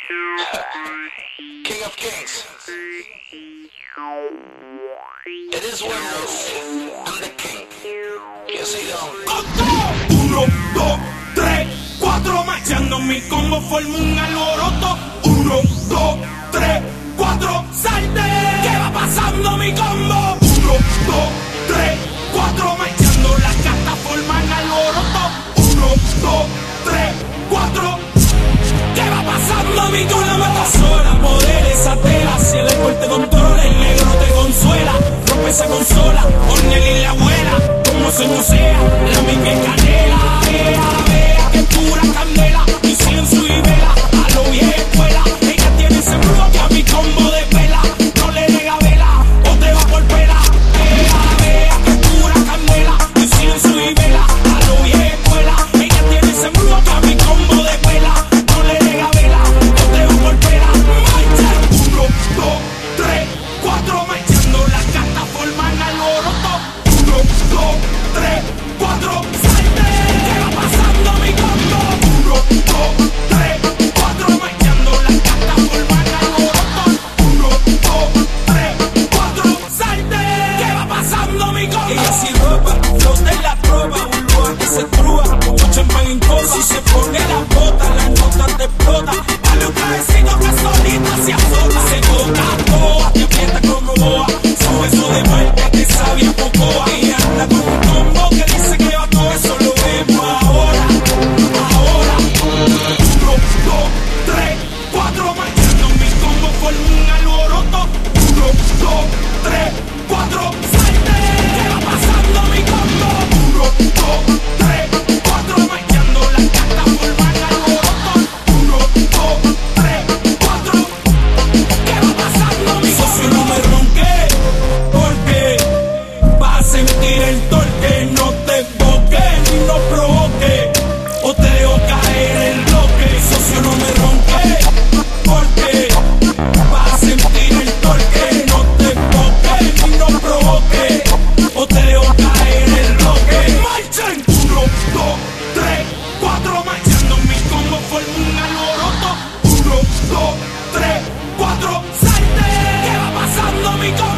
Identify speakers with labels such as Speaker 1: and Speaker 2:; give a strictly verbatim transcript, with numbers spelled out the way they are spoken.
Speaker 1: King of Kings. It is what it is. I'm the king. You see them.
Speaker 2: Uno, dos, tres, cuatro, marchando mi combo forma un alboroto. Uno, dos, tres, cuatro, salte. ¿Qué va pasando mi combo? Uno, dos, tres, cuatro, marchando las cartas forman alboroto. Uno, dos, tres, cuatro. ¿Qué va pasando mi combo? Me sola, poderes, esa tela. Si el alcohol te controla, el negro te consuela. Rompe esa consola, Ornel y la abuela. Como se musea, la mica es canela. Vea, vea, que pura candela. Incienso y vela, a lo vieja escuela. Ella tiene ese brujo que a mi combo de pela. No le diga vela, o te va por pela. Vea, vea, que pura candela. Incienso y vela, a lo vieja escuela. Ella tiene ese brujo que a mi combo de pela. No le diga vela, o te va por pela. Marcha, uno, dos, tres, cuatro, marchando las cartas forman alboroto. Uno, dos, tres, cuatro, salte. ¿Qué va pasando mi combo? Uno, dos, tres, cuatro, marchando las cartas forman alboroto. Uno, dos, tres, cuatro, salte. ¿Qué va pasando mi combo? Ella sin ropa, flota en la tropa, burbuja que se trúa, como champán en copa. Si se pone la bota, las notas te explotan. Dale un trajecito que solita se azota. Se toca toa, te aprieta como boa. Su beso de muerte te sabe a cocoa. Y anda con un combo que dice que va todo eso lo vemos ahora, ahora. Uno, dos, tres, cuatro, marchando mi combo forma un alboroto. Uno, dos, tres, cuatro, salte. ¿Qué va pasando mi combo? Uno, dos, tres, cuatro, marchando las cartas forman alboroto. Uno, dos, tres, cuatro. ¿Qué va pasando mi combo? Socio, no me ronque, porque vas a sentir el torque. No te boques ni no provoque, o te dejo caer el bloque. Socio, no me ronque, porque vas a sentir el torque. No te boques ni no provoque, o te dejo caer el bloque. ¡Marchen! Uno, dos, tres, cuatro, marchando mi combo forma un alboroto. Uno, dos, tres, cuatro, salte. ¿Qué va pasando mi combo?